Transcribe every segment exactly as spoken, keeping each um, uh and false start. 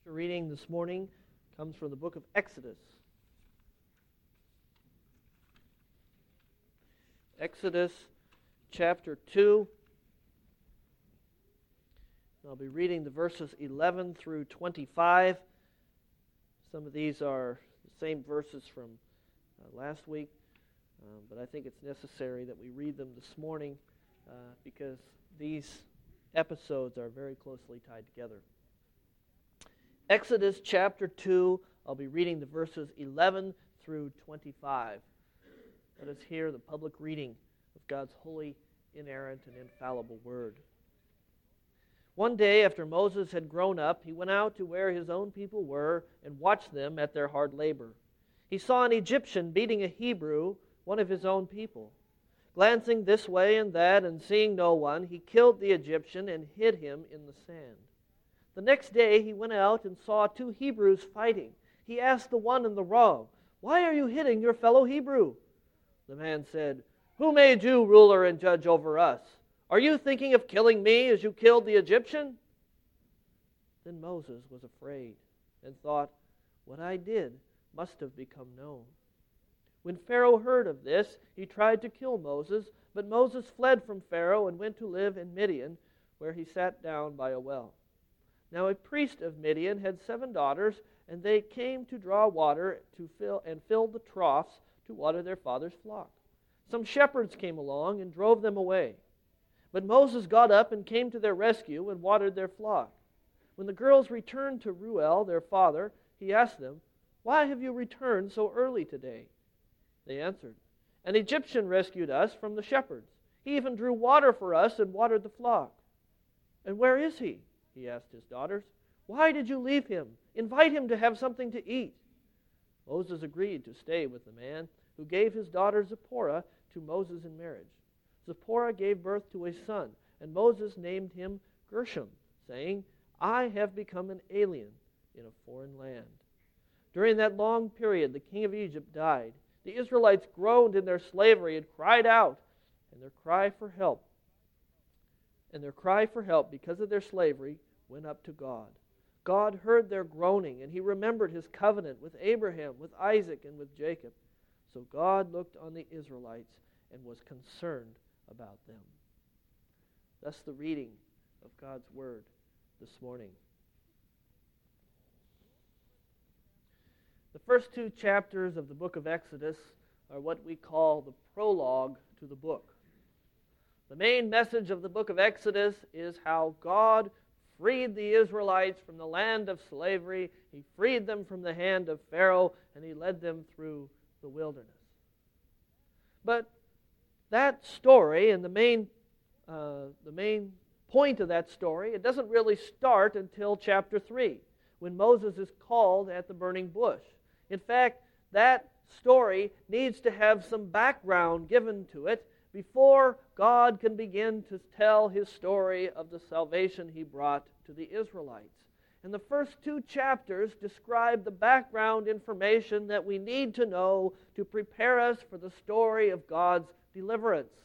The reading this morning comes from the book of Exodus. Exodus chapter two. I'll be reading the verses eleven through twenty-five. Some of these are the same verses from uh, last week, um, but I think it's necessary that we read them this morning uh, because these episodes are very closely tied together. Exodus chapter two, I'll be reading the verses eleven through twenty-five. Let us hear the public reading of God's holy, inerrant, and infallible word. One day after Moses had grown up, he went out to where his own people were and watched them at their hard labor. He saw an Egyptian beating a Hebrew, one of his own people. Glancing this way and that and seeing no one, he killed the Egyptian and hid him in the sand. The next day he went out and saw two Hebrews fighting. He asked the one in the wrong, "Why are you hitting your fellow Hebrew?" The man said, "Who made you ruler and judge over us? Are you thinking of killing me as you killed the Egyptian?" Then Moses was afraid and thought, "What I did must have become known." When Pharaoh heard of this, he tried to kill Moses, but Moses fled from Pharaoh and went to live in Midian, where he sat down by a well. Now a priest of Midian had seven daughters, and they came to draw water to fill and filled the troughs to water their father's flock. Some shepherds came along and drove them away. But Moses got up and came to their rescue and watered their flock. When the girls returned to Reuel, their father, he asked them, "Why have you returned so early today?" They answered, "An Egyptian rescued us from the shepherds. He even drew water for us and watered the flock." "And where is he?" he asked his daughters. "Why did you leave him? Invite him to have something to eat." Moses agreed to stay with the man, who gave his daughter Zipporah to Moses in marriage. Zipporah gave birth to a son, and Moses named him Gershom, saying, "I have become an alien in a foreign land." During that long period, the king of Egypt died. The Israelites groaned in their slavery and cried out, and their cry for help And their cry for help because of their slavery went up to God. God heard their groaning, and he remembered his covenant with Abraham, with Isaac, and with Jacob. So God looked on the Israelites and was concerned about them. Thus the reading of God's word this morning. The first two chapters of the book of Exodus are what we call the prologue to the book. The main message of the book of Exodus is how God freed the Israelites from the land of slavery. He freed them from the hand of Pharaoh, and he led them through the wilderness. But that story, and the main, uh, the main point of that story, it doesn't really start until chapter three, when Moses is called at the burning bush. In fact, that story needs to have some background given to it before God can begin to tell his story of the salvation he brought to the Israelites. And the first two chapters describe the background information that we need to know to prepare us for the story of God's deliverance.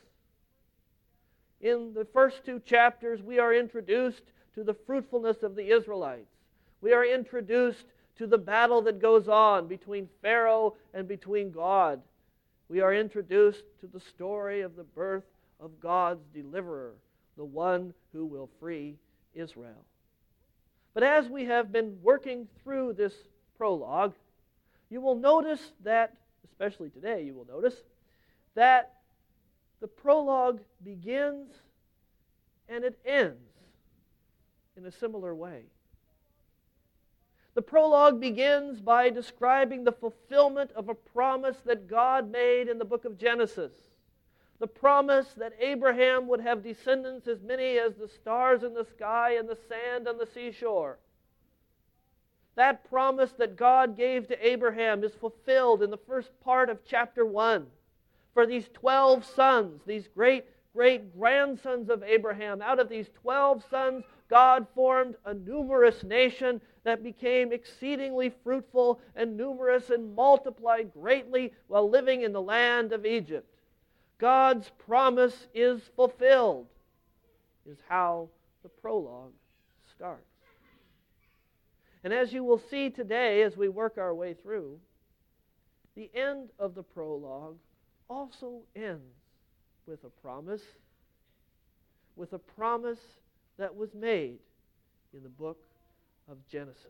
In the first two chapters, we are introduced to the fruitfulness of the Israelites. We are introduced to the battle that goes on between Pharaoh and between God. We are introduced to the story of the birth of God's deliverer, the one who will free Israel. But as we have been working through this prologue, you will notice that, especially today, you will notice that the prologue begins and it ends in a similar way. The prologue begins by describing the fulfillment of a promise that God made in the book of Genesis. The promise that Abraham would have descendants as many as the stars in the sky and the sand on the seashore. That promise that God gave to Abraham is fulfilled in the first part of chapter one. For these twelve sons, these great, great grandsons of Abraham, out of these twelve sons, God formed a numerous nation that became exceedingly fruitful and numerous and multiplied greatly while living in the land of Egypt. God's promise is fulfilled, is how the prologue starts. And as you will see today as we work our way through, the end of the prologue also ends with a promise, with a promise that was made in the book of Genesis.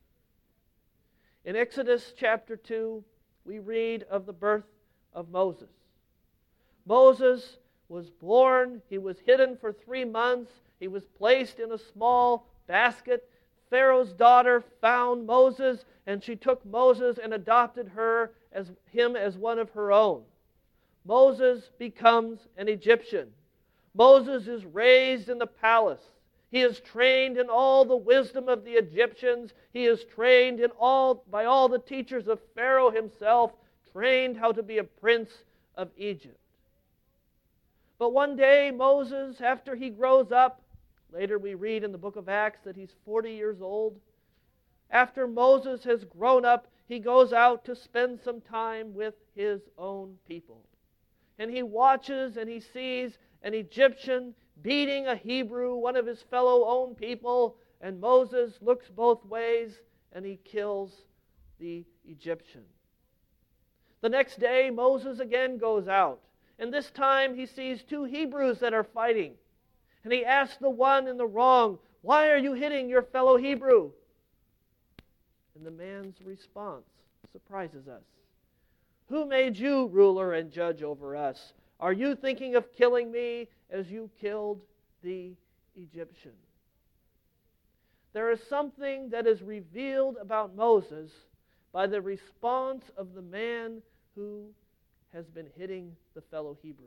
In Exodus chapter two, we read of the birth of Moses. Moses was born, he was hidden for three months, he was placed in a small basket. Pharaoh's daughter found Moses, and she took Moses and adopted her as him as one of her own. Moses becomes an Egyptian. Moses is raised in the palace. He is trained in all the wisdom of the Egyptians. He is trained in all by all the teachers of Pharaoh himself, trained how to be a prince of Egypt. But one day Moses, after he grows up, later we read in the book of Acts that he's forty years old. After Moses has grown up, he goes out to spend some time with his own people. And he watches and he sees an Egyptian beating a Hebrew, one of his fellow own people, and Moses looks both ways and he kills the Egyptian. The next day, Moses again goes out, and this time he sees two Hebrews that are fighting. And he asks the one in the wrong, "Why are you hitting your fellow Hebrew?" And the man's response surprises us. "Who made you ruler and judge over us? Are you thinking of killing me as you killed the Egyptian?" There is something that is revealed about Moses by the response of the man who has been hitting the fellow Hebrew.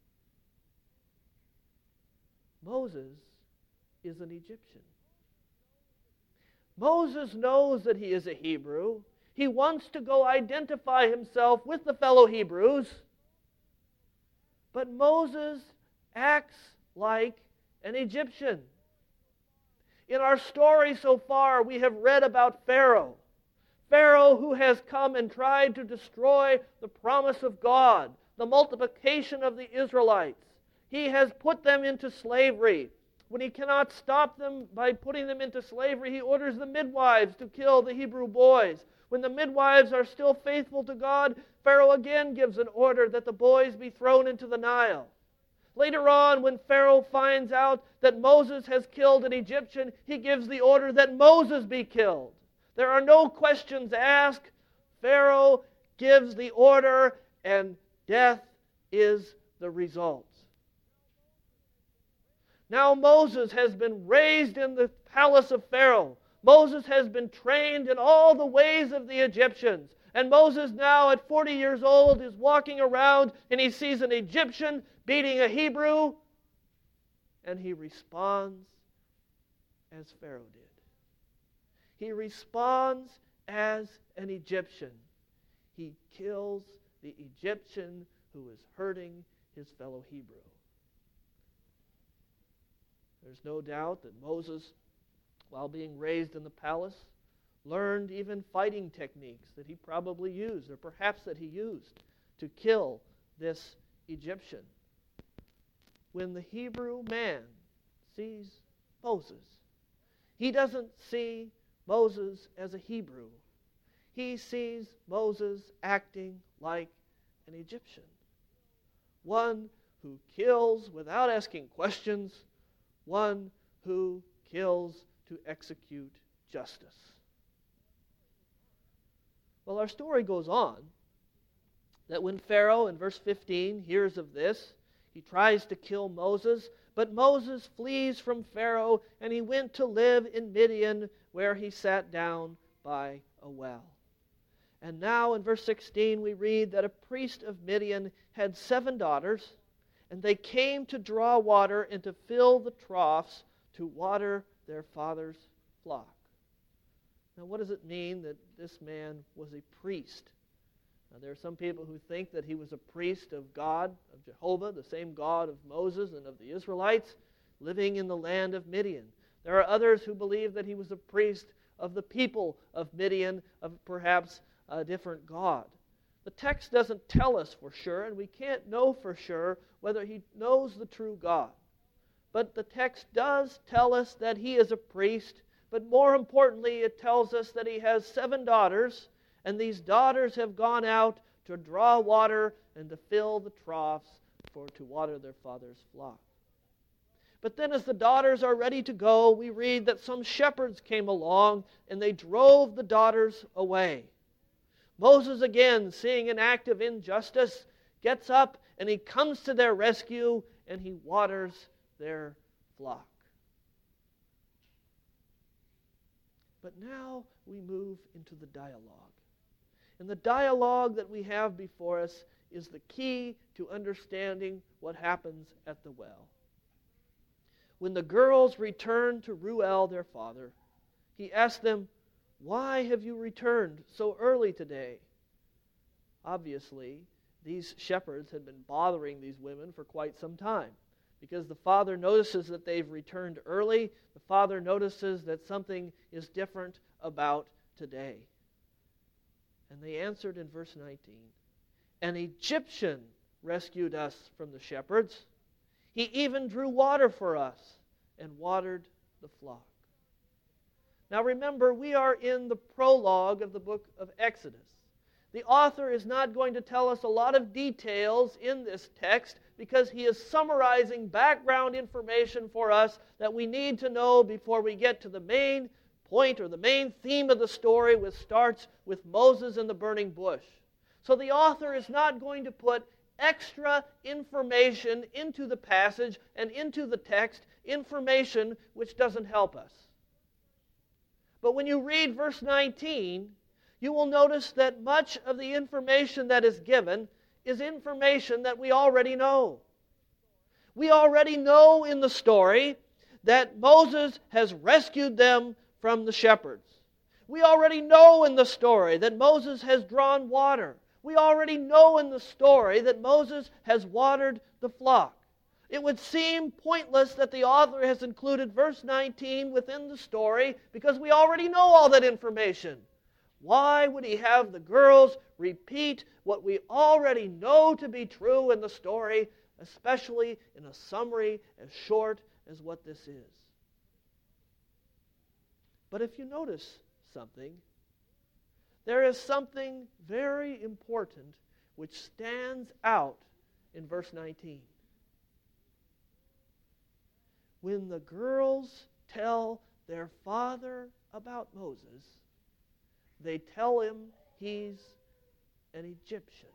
Moses is an Egyptian. Moses knows that he is a Hebrew. He wants to go identify himself with the fellow Hebrews. But Moses acts like an Egyptian. In our story so far, we have read about Pharaoh. Pharaoh who has come and tried to destroy the promise of God, the multiplication of the Israelites. He has put them into slavery. When he cannot stop them by putting them into slavery, he orders the midwives to kill the Hebrew boys. When the midwives are still faithful to God, Pharaoh again gives an order that the boys be thrown into the Nile. Later on, when Pharaoh finds out that Moses has killed an Egyptian, he gives the order that Moses be killed. There are no questions asked. Pharaoh gives the order, and death is the result. Now Moses has been raised in the palace of Pharaoh. Moses has been trained in all the ways of the Egyptians. And Moses now at forty years old is walking around and he sees an Egyptian beating a Hebrew. And he responds as Pharaoh did. He responds as an Egyptian. He kills the Egyptian who is hurting his fellow Hebrew. There's no doubt that Moses, while being raised in the palace, learned even fighting techniques that he probably used, or perhaps that he used, to kill this Egyptian. When the Hebrew man sees Moses, he doesn't see Moses as a Hebrew. He sees Moses acting like an Egyptian. One who kills without asking questions, one who kills to execute justice. Well, our story goes on that when Pharaoh, in verse fifteen, hears of this, he tries to kill Moses, but Moses flees from Pharaoh and he went to live in Midian, where he sat down by a well. And now in verse sixteen we read that a priest of Midian had seven daughters, and they came to draw water and to fill the troughs to water their father's flock. Now, what does it mean that this man was a priest? Now, there are some people who think that he was a priest of God, of Jehovah, the same God of Moses and of the Israelites, living in the land of Midian. There are others who believe that he was a priest of the people of Midian, of perhaps a different God. The text doesn't tell us for sure, and we can't know for sure whether he knows the true God. But the text does tell us that he is a priest, But more importantly, it tells us that he has seven daughters, and these daughters have gone out to draw water and to fill the troughs for to water their father's flock. But then as the daughters are ready to go, we read that some shepherds came along and they drove the daughters away. Moses, again, seeing an act of injustice, gets up and he comes to their rescue and he waters their flock. But now we move into the dialogue. And the dialogue that we have before us is the key to understanding what happens at the well. When the girls returned to Reuel, their father, he asked them, "Why have you returned so early today?" Obviously, these shepherds had been bothering these women for quite some time, because the father notices that they've returned early. The father notices that something is different about today. And they answered in verse nineteen, "An Egyptian rescued us from the shepherds. He even drew water for us and watered the flock." Now remember, we are in the prologue of the book of Exodus. The author is not going to tell us a lot of details in this text because he is summarizing background information for us that we need to know before we get to the main point or the main theme of the story, which starts with Moses and the burning bush. So the author is not going to put extra information into the passage and into the text, information which doesn't help us. But when you read verse nineteen, you will notice that much of the information that is given is information that we already know. We already know in the story that Moses has rescued them from the shepherds. We already know in the story that Moses has drawn water. We already know in the story that Moses has watered the flock. It would seem pointless that the author has included verse nineteen within the story because we already know all that information. Why would he have the girls repeat what we already know to be true in the story, especially in a summary as short as what this is? But if you notice something, there is something very important which stands out in verse nineteen. When the girls tell their father about Moses, they tell him he's an Egyptian.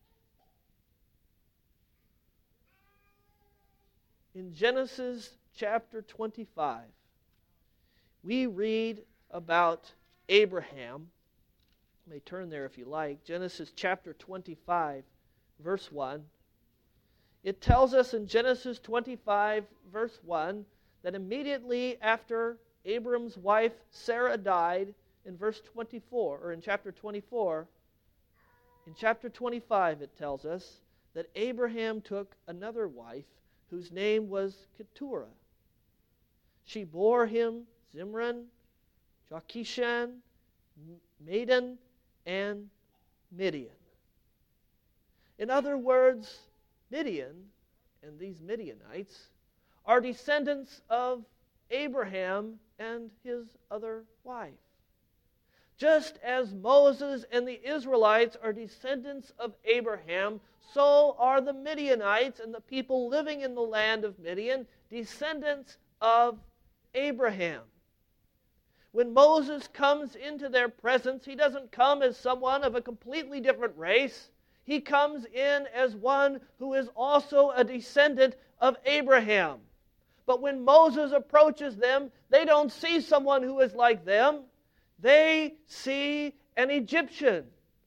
In Genesis chapter twenty-five, we read about Abraham. You may turn there if you like. Genesis chapter twenty-five, verse one. It tells us in Genesis twenty-five, verse one, that immediately after Abram's wife Sarah died, in verse twenty-four, or in chapter twenty-four, in chapter twenty-five it tells us that Abraham took another wife whose name was Keturah. She bore him Zimran, Jokishan, Medan, and Midian. In other words, Midian and these Midianites are descendants of Abraham and his other wife. Just as Moses and the Israelites are descendants of Abraham, so are the Midianites and the people living in the land of Midian descendants of Abraham. When Moses comes into their presence, he doesn't come as someone of a completely different race. He comes in as one who is also a descendant of Abraham. But when Moses approaches them, they don't see someone who is like them. They see an Egyptian.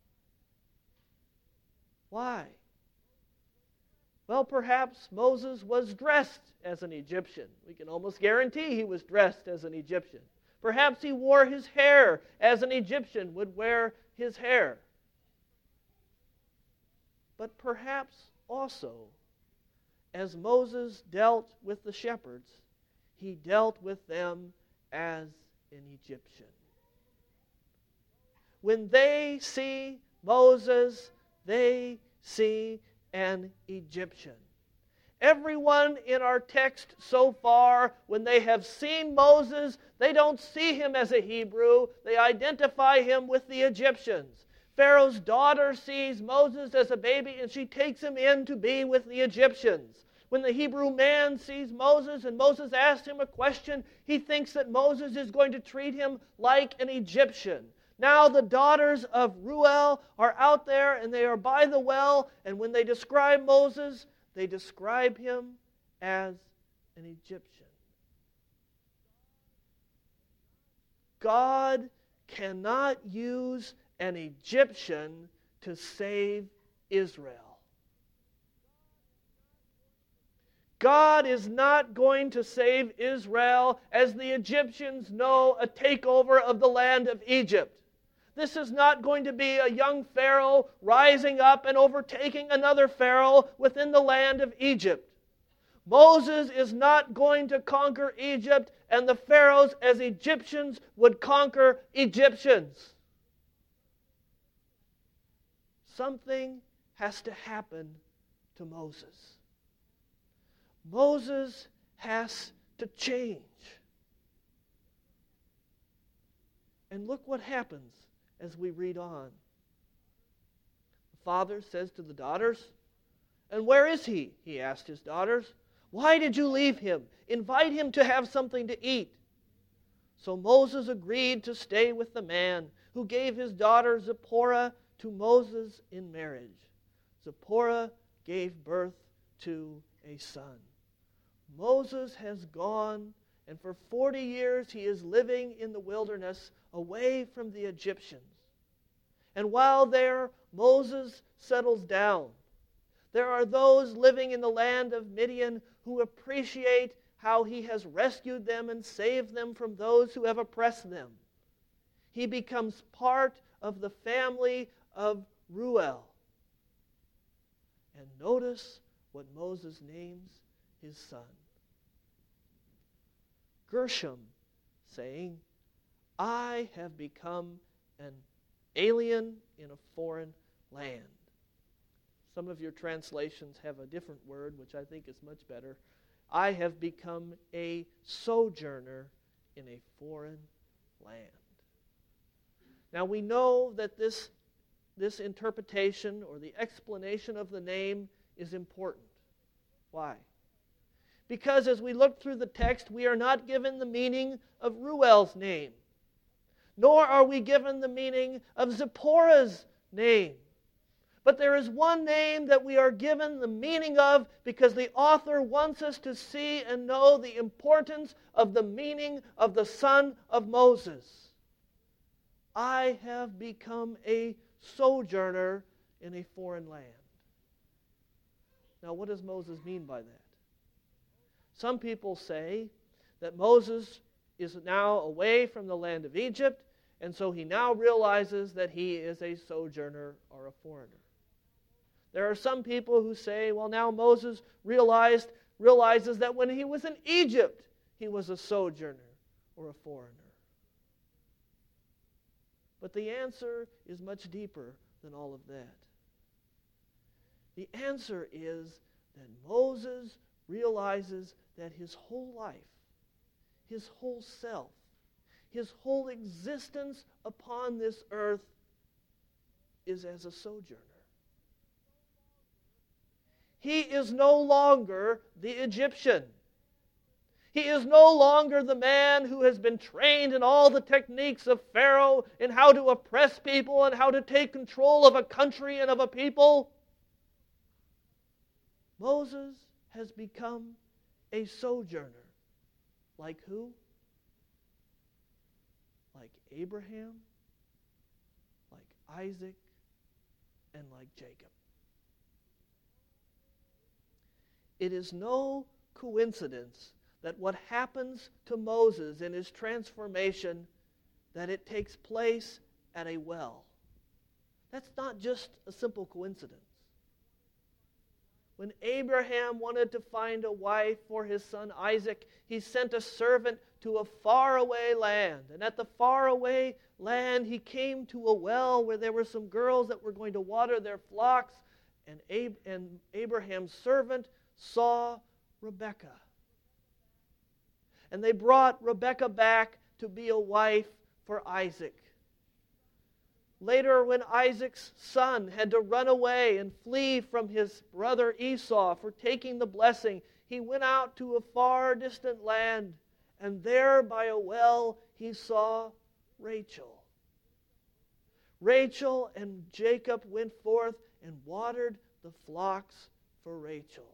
Why? Well, perhaps Moses was dressed as an Egyptian. We can almost guarantee he was dressed as an Egyptian. Perhaps he wore his hair as an Egyptian would wear his hair. But perhaps also, as Moses dealt with the shepherds, he dealt with them as an Egyptian. When they see Moses, they see an Egyptian. Everyone in our text so far, when they have seen Moses, they don't see him as a Hebrew. They identify him with the Egyptians. Pharaoh's daughter sees Moses as a baby, and she takes him in to be with the Egyptians. When the Hebrew man sees Moses and Moses asks him a question, he thinks that Moses is going to treat him like an Egyptian. Now the daughters of Reuel are out there and they are by the well, and when they describe Moses, they describe him as an Egyptian. God cannot use an Egyptian to save Israel. God is not going to save Israel as the Egyptians know a takeover of the land of Egypt. This is not going to be a young Pharaoh rising up and overtaking another Pharaoh within the land of Egypt. Moses is not going to conquer Egypt and the Pharaohs as Egyptians would conquer Egyptians. Something has to happen to Moses. Moses has to change. And look what happens as we read on. The father says to the daughters, "And where is he?" he asked his daughters. "Why did you leave him? Invite him to have something to eat." So Moses agreed to stay with the man who gave his daughter Zipporah to Moses in marriage. Zipporah gave birth to a son. Moses has gone, and for forty years he is living in the wilderness away from the Egyptians. And while there, Moses settles down. There are those living in the land of Midian who appreciate how he has rescued them and saved them from those who have oppressed them. He becomes part of the family of Reuel. And notice what Moses names his son. Gershom, saying, "I have become an alien in a foreign land." Some of your translations have a different word, which I think is much better. "I have become a sojourner in a foreign land." Now we know that this, this interpretation or the explanation of the name is important. Why? Because as we look through the text, we are not given the meaning of Reuel's name, nor are we given the meaning of Zipporah's name. But there is one name that we are given the meaning of because the author wants us to see and know the importance of the meaning of the son of Moses. I have become a sojourner in a foreign land. Now, what does Moses mean by that? Some people say that Moses is now away from the land of Egypt, and so he now realizes that he is a sojourner or a foreigner. There are some people who say, well, now Moses realized realizes that when he was in Egypt, he was a sojourner or a foreigner. But the answer is much deeper than all of that. The answer is that Moses realizes that his whole life, his whole self, his whole existence upon this earth is as a sojourner. He is no longer the Egyptian. He is no longer the man who has been trained in all the techniques of Pharaoh in how to oppress people and how to take control of a country and of a people. Moses has become a sojourner. Like who? Like Abraham, like Isaac, and like Jacob. It is no coincidence that what happens to Moses in his transformation, that it takes place at a well. That's not just a simple coincidence. When Abraham wanted to find a wife for his son Isaac, he sent a servant to a faraway land. And at the faraway land, he came to a well where there were some girls that were going to water their flocks. And, Ab- and Abraham's servant saw Rebekah. And they brought Rebekah back to be a wife for Isaac. Later, when Isaac's son had to run away and flee from his brother Esau for taking the blessing, he went out to a far distant land, and there by a well he saw Rachel. Rachel and Jacob went forth and watered the flocks for Rachel.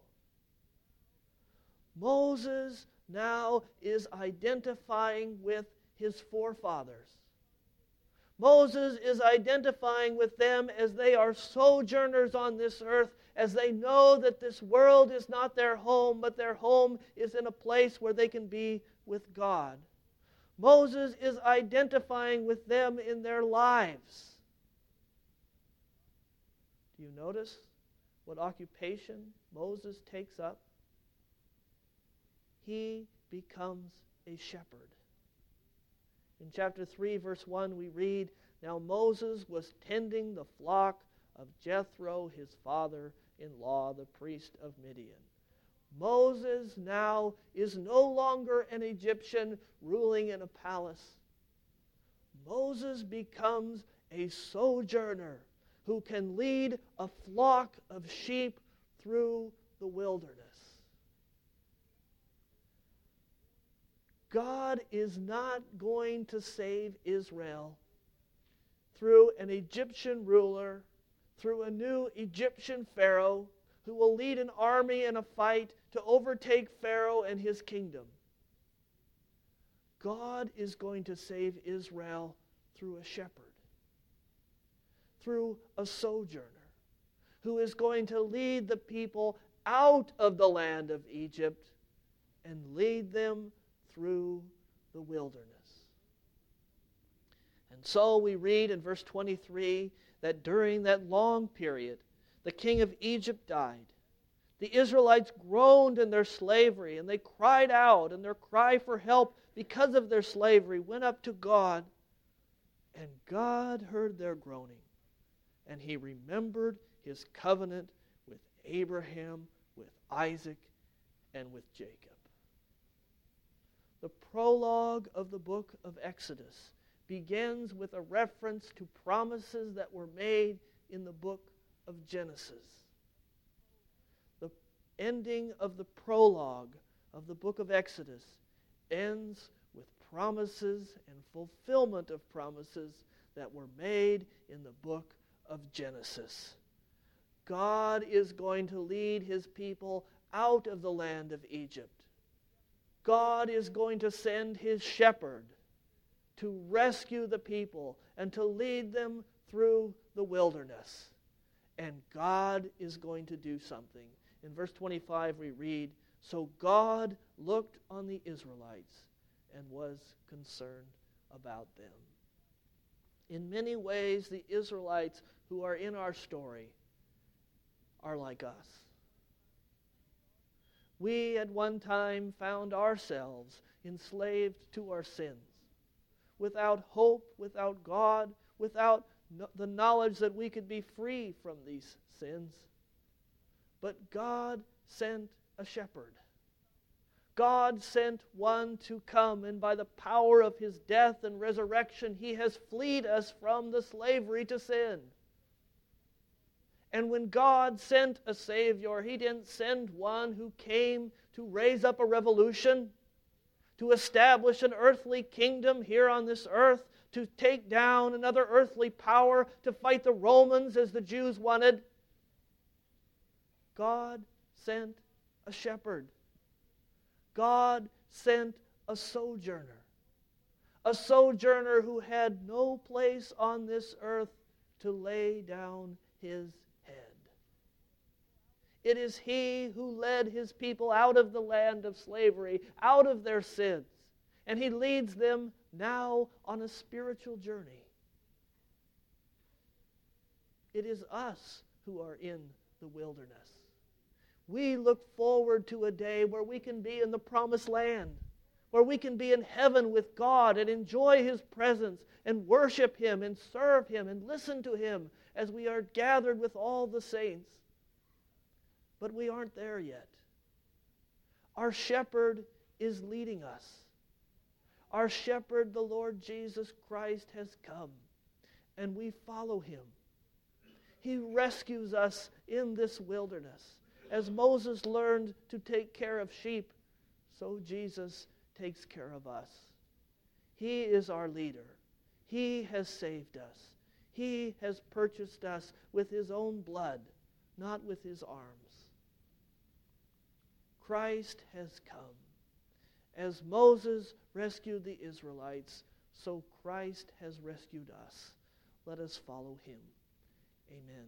Moses now is identifying with his forefathers. Moses is identifying with them as they are sojourners on this earth, as they know that this world is not their home, but their home is in a place where they can be with God. Moses is identifying with them in their lives. Do you notice what occupation Moses takes up? He becomes a shepherd. In chapter three, verse one, we read, "Now Moses was tending the flock of Jethro, his father-in-law, the priest of Midian." Moses now is no longer an Egyptian ruling in a palace. Moses becomes a sojourner who can lead a flock of sheep through the wilderness. God is not going to save Israel through an Egyptian ruler, through a new Egyptian Pharaoh who will lead an army in a fight to overtake Pharaoh and his kingdom. God is going to save Israel through a shepherd, through a sojourner, who is going to lead the people out of the land of Egypt and lead them through the wilderness. And so we read in verse twenty-three that during that long period, the king of Egypt died. The Israelites groaned in their slavery, and they cried out, and their cry for help because of their slavery went up to God. And God heard their groaning, and He remembered His covenant with Abraham, with Isaac, and with Jacob. The prologue of the book of Exodus begins with a reference to promises that were made in the book of Genesis. The ending of the prologue of the book of Exodus ends with promises and fulfillment of promises that were made in the book of Genesis. God is going to lead His people out of the land of Egypt. God is going to send His shepherd to rescue the people and to lead them through the wilderness. And God is going to do something. In verse twenty-five we read, "So God looked on the Israelites and was concerned about them." In many ways, the Israelites who are in our story are like us. We at one time found ourselves enslaved to our sins, without hope, without God, without no- the knowledge that we could be free from these sins. But God sent a shepherd. God sent one to come, and by the power of His death and resurrection, He has freed us from the slavery to sin. And when God sent a Savior, He didn't send one who came to raise up a revolution, to establish an earthly kingdom here on this earth, to take down another earthly power, to fight the Romans as the Jews wanted. God sent a shepherd. God sent a sojourner. A sojourner who had no place on this earth to lay down his head. It is He who led His people out of the land of slavery, out of their sins. And He leads them now on a spiritual journey. It is us who are in the wilderness. We look forward to a day where we can be in the promised land, where we can be in heaven with God and enjoy His presence and worship Him and serve Him and listen to Him as we are gathered with all the saints. But we aren't there yet. Our shepherd is leading us. Our shepherd, the Lord Jesus Christ, has come, and we follow him. He rescues us in this wilderness. As Moses learned to take care of sheep, so Jesus takes care of us. He is our leader. He has saved us. He has purchased us with his own blood, not with his arms. Christ has come. As Moses rescued the Israelites, so Christ has rescued us. Let us follow him. Amen.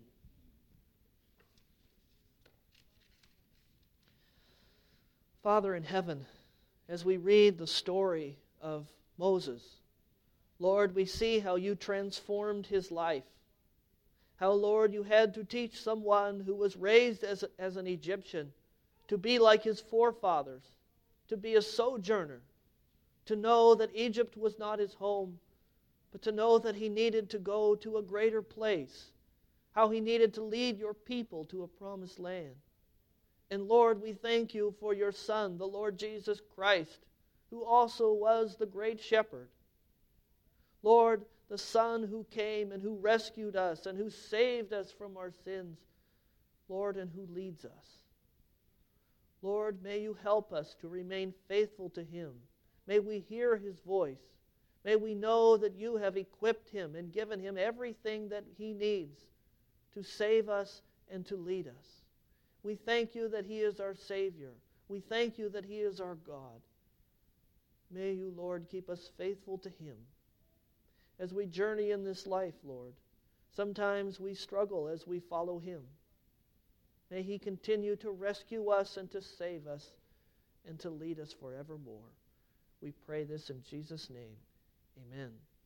Father in heaven, as we read the story of Moses, Lord, we see how you transformed his life. How, Lord, you had to teach someone who was raised as, as an Egyptian to be like his forefathers, to be a sojourner, to know that Egypt was not his home, but to know that he needed to go to a greater place, how he needed to lead your people to a promised land. And Lord, we thank you for your Son, the Lord Jesus Christ, who also was the great shepherd. Lord, the Son who came and who rescued us and who saved us from our sins, Lord, and who leads us. Lord, may you help us to remain faithful to him. May we hear his voice. May we know that you have equipped him and given him everything that he needs to save us and to lead us. We thank you that he is our Savior. We thank you that he is our God. May you, Lord, keep us faithful to him. As we journey in this life, Lord, sometimes we struggle as we follow him. May he continue to rescue us and to save us and to lead us forevermore. We pray this in Jesus' name. Amen.